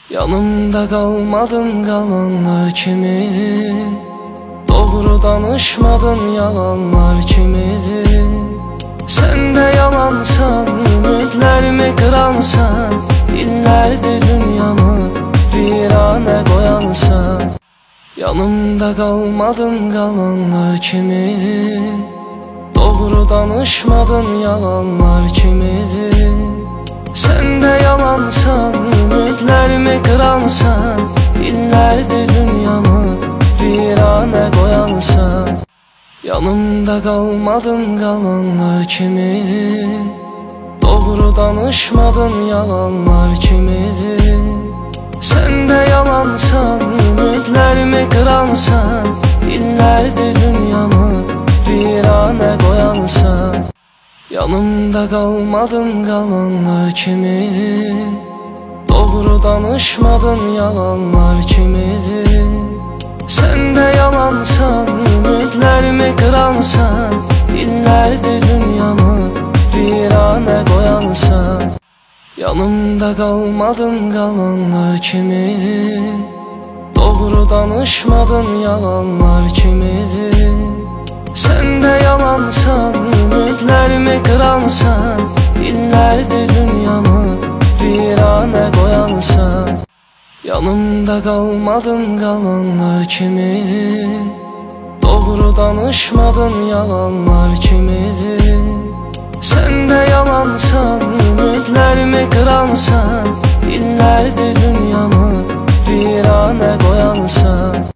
Yanımda kalmadın kalanlar kimi, doğru danışmadın yalanlar kimi. Sen de yalansan, ümitlerimi kıransan, illerdir dünyamı virane koyansan. Yanımda kalmadın kalanlar kimi, doğru danışmadın yalanlar kimi. Sen de yalansan, ümitlerimi kıransan, illerdir dünyamı virane koyansan. Yanımda kalmadın kalanlar kimi, doğru danışmadın yalanlar kimi. Sen de yalansan, ümitlerimi kıransan, illerdir dünyamı virane koyansan. Yanımda kalmadın kalanlar kimi, doğru danışmadın yalanlar kimi. Sen de yalansan, ümitlerimi kıransan, illerdir dünyamı virane koyansan. Yanımda kalmadın kalanlar kimi, doğru danışmadın yalanlar kimi. Sen de yalansan, ümitlerimi kıransan, illerdir dünyamı virane koyansan. Yanımda kalmadın kalanlar kimi, doğru danışmadın yalanlar kimi. Sen de yalansan, ümitlerimi kıransan, illerdir dünyamı virane koyansan.